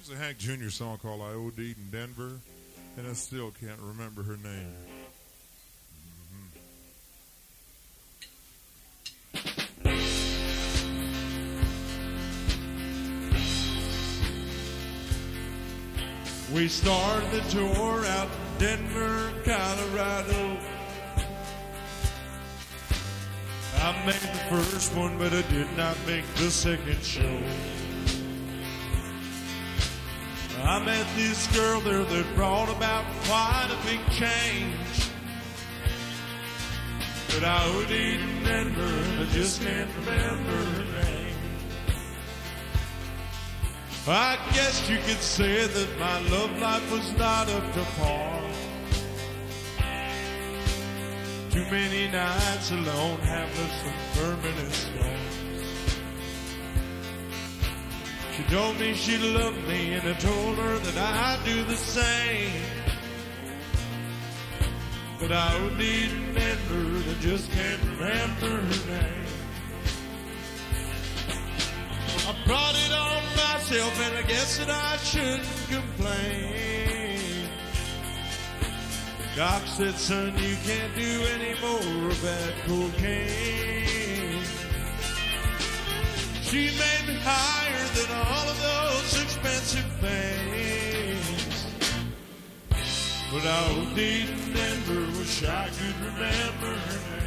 It's a Hank Jr. song called I OD'd in Denver, and I still can't remember her name. We started the tour out in Denver, Colorado. I made the first one, but I did not make the second show. I met this girl there that brought about quite a big change. But I OD'd in Denver, and I just can't remember her name. I guess you could say that my love life was not up to par. Too many nights alone have left some permanent scars. She told me she loved me, and I told her that I'd do the same. But I OD'd in Denver, and I just can't remember her name. I brought it on myself, and I guess that I shouldn't complain. Doc said, son, you can't do any more of that cocaine. She made me higher than all of those expensive things. But I OD'd in Denver, wish I could remember her name.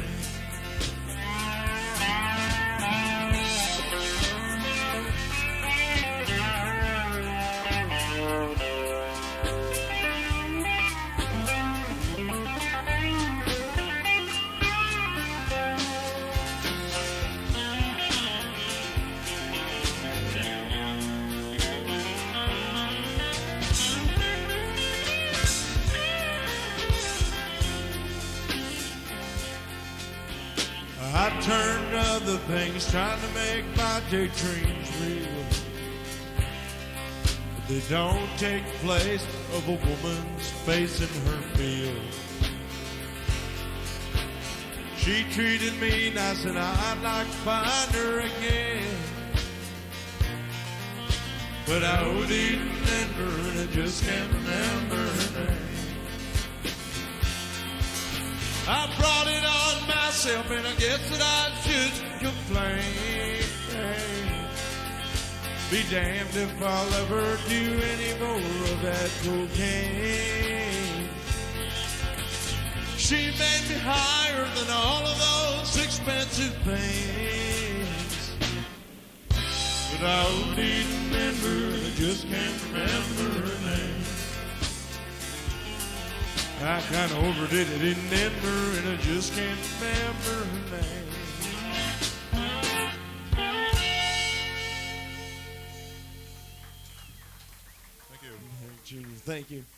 I turned to other things, trying to make my daydreams real. But they don't take place of a woman's face in her field. She treated me nice, and I'd like to find her again. But I OD'd in Denver, and I just can't remember her name. I brought it on myself, and I guess that I shouldn't complain. Be damned if I'll ever do any more of that cocaine. She made me higher than all of those expensive things. But I OD'd in Denver, and I just can't remember her name. I kind of overdid it in Denver, and I just can't remember her name. Thank you. Junior, thank you.